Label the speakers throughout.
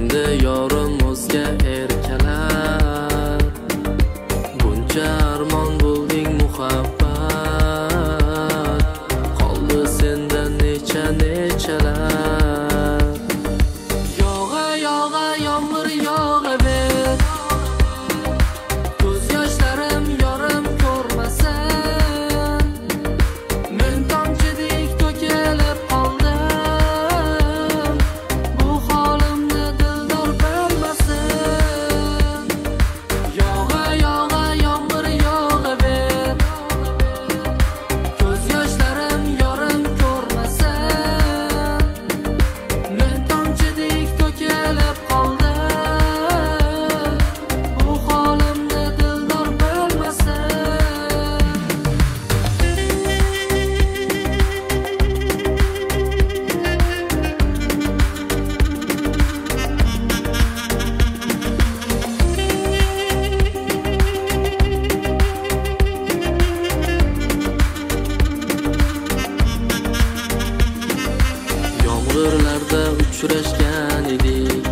Speaker 1: endi yorim o'zga erkalar. Buncha armon bo'lding muhabbat, qoldi sendan nechalar. Yog'a yomg'ir yog'aver, ko'z yoshlarim yorim ko'rmasin. Men tomchidek to'kilib qoldim, bu holimni dildor bilmasin. Yog'a yomg'ir yog'aver, ko'z yoshlarim yorim ko'rmasin. Men tomchidek to'kilib qoldim, bu holimni dildor bilmasin. Yomg'irlarda uchrashgan edik,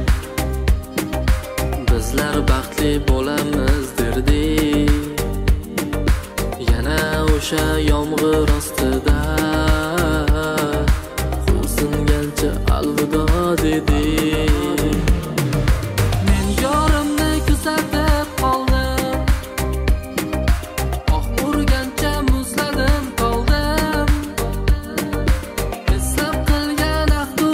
Speaker 1: bizlar baxtli bo'lamiz derdik. Yana o'sha yomg'ir ostida xo'rsingancha alvido dedik. Men yorimni kuzatib qoldim, oq urgancha muzladim qoldim. Eslab qilgan ahdu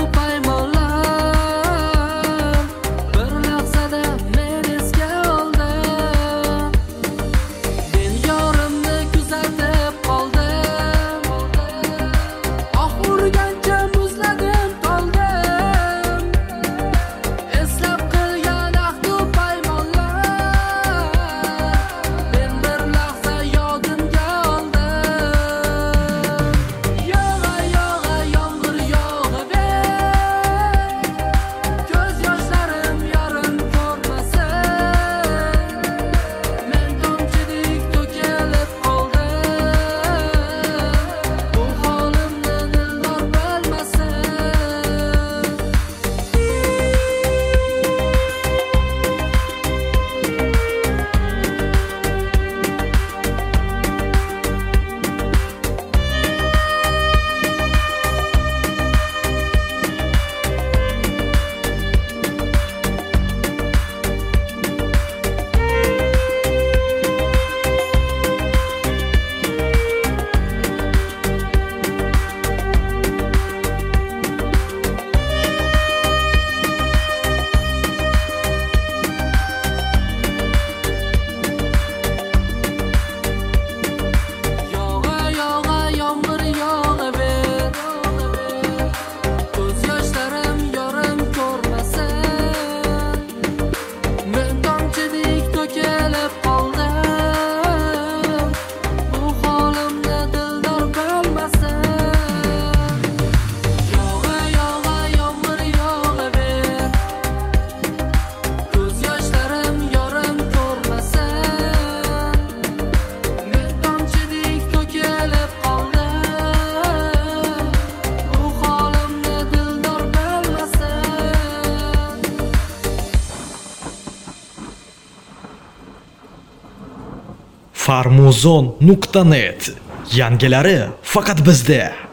Speaker 1: paymonlar bir lahzada men esga oldim. Men yorimni kuzatib qoldim, oq urgancha muzladim qoldim. Eslab qilgan ahdu paymonlar men bir lahza yodimga oldim. Yog'a yomg'ir yog'aver, ko'z yoshlarim yorim ko'rmasin. Men tomchidek to'kilib qoldim, bu holimni dildor bilmasin. Yog'a yomg'ir yog'aver, ko'z yoshlarim yorim ko'rmasin. Men tomchidek to'kilib qoldim, bu holimni dildor bilmasin. Yog'a yomg'ir yog'aver, ko'z yoshlarim yorim ko'rmasin. Men tomchidek to'kilib qoldim, bu holimni dildor bilmasin.
Speaker 2: Farmuzon.net yangilari faqat bizda.